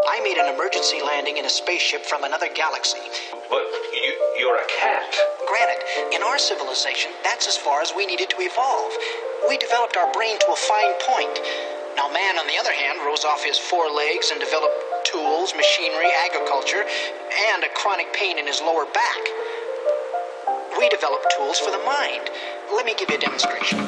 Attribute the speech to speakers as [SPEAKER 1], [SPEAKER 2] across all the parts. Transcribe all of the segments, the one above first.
[SPEAKER 1] I made an emergency landing in a spaceship from another galaxy.
[SPEAKER 2] But you're a cat.
[SPEAKER 1] Granted, in our civilization, that's as far as we needed to evolve. We developed our brain to a fine point. Now, man, on the other hand, rose off his 4 legs and developed tools, machinery, agriculture, and a chronic pain in his lower back. We developed tools for the mind. Let me give you a demonstration.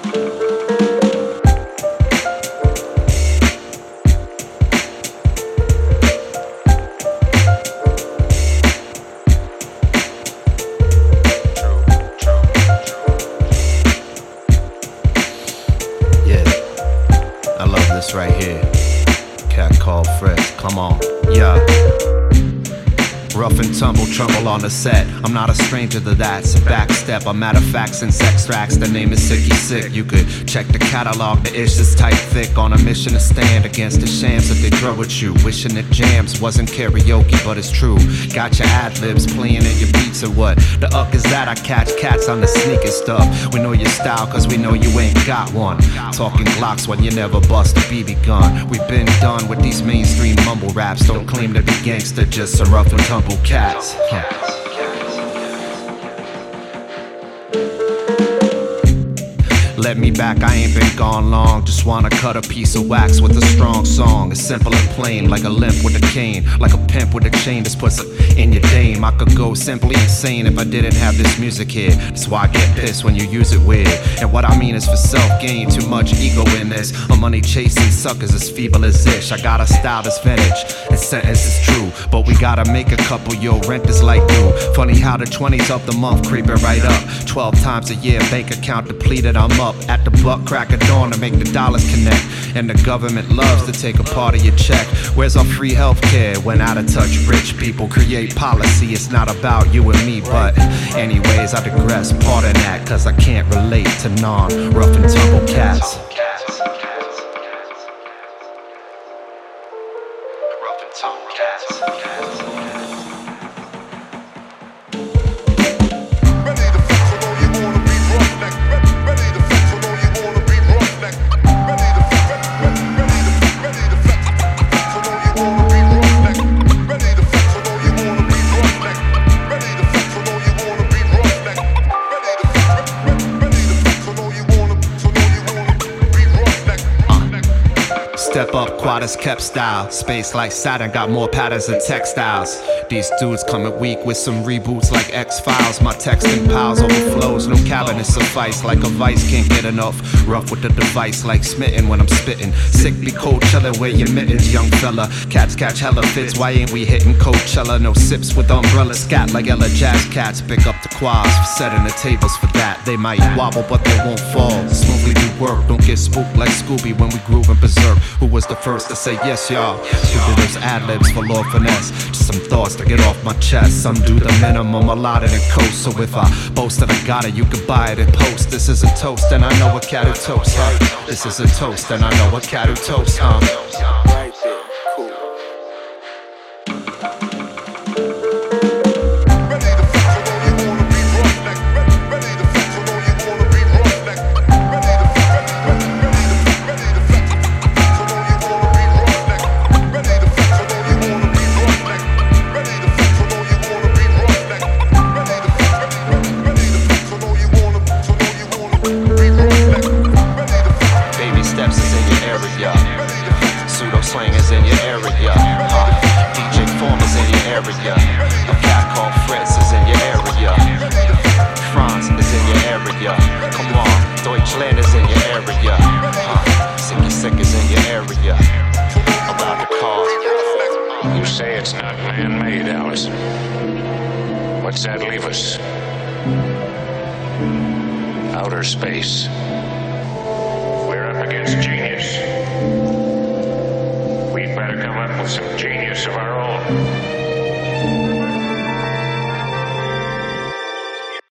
[SPEAKER 3] This right here, cat called Fritz, come on, yeah. Rough and tumble, trouble on the set. I'm not a stranger to that, it's a backstep. I'm matter of facts and sex tracks, the name is Sicky Sick. You could check the catalog, the ish is tight thick. On a mission to stand against the shams that they drug with you. Wishing it jams, wasn't karaoke, but it's true. Got your ad-libs playing in your beats or what? The uck is that I catch cats on the sneaker stuff. We know your style cause we know you ain't got one. Talking Glocks when you never bust a BB gun. We've been done with these mainstream mumble raps. Don't claim to be gangster, just some rough and tumble cats. Let me back, I ain't been gone long. Just wanna cut a piece of wax with a strong song. It's simple and plain, like a limp with a cane. Like a pimp with a chain that's puts in your dame. I could go simply insane if I didn't have this music here. That's why I get pissed when you use it weird. And what I mean is for self-gain, too much ego in this. I'm money chasing suckers as feeble as ish. I got a style that's vintage, and sentence is true. But we gotta make a couple, yo, rent is like new. Funny how the 20s of the month creeping right up. 12 times a year, bank account depleted, I'm up at the buck crack of dawn to make the dollars connect. And the government loves to take a part of your check. Where's our free healthcare when out of touch rich people create policy? It's not about you and me, but anyways, I digress, pardon that, cause I can't relate to non-rough and tumble cats. Rough and tumble cats. Step up, quad is kept style. Space like Saturn, got more patterns than textiles. These dudes coming weak with some reboots like X-Files. My texting piles overflows, no cabinets suffice. Like a vice, can't get enough. Rough with the device, like smitten when I'm spitting. Sick be cold chillin', wear your mittens, young fella. Cats catch hella fits, why ain't we hitting Coachella? No sips with umbrellas, scat like Ella Jazz cats. Pick up the quads, setting the tables for that. They might wobble, but they won't fall. Smoothly do work, don't get spooked like Scooby when we groove and berserk. Who was the first to say yes, y'all? Who did those ad-libs for Lord Finesse? Just some thoughts to get off my chest. Some do the minimum, allotted and coast. So if I boast that I got it, you can buy it and post. This is a toast, and I know a cat who toast, huh? This is a toast, and I know a cat who toast, huh?
[SPEAKER 4] Right there, cool.
[SPEAKER 3] Pseudo slang is in your area. DJ Form is in your area. A cat called Fritz is in your area. Franz is in your area. Come on, Deutschland is in your area. Sicky Sick is in your area. About the cause.
[SPEAKER 2] You say it's not man-made, Alice. What's that leave us? Outer space. We're up against genius. We'd better come up with some genius.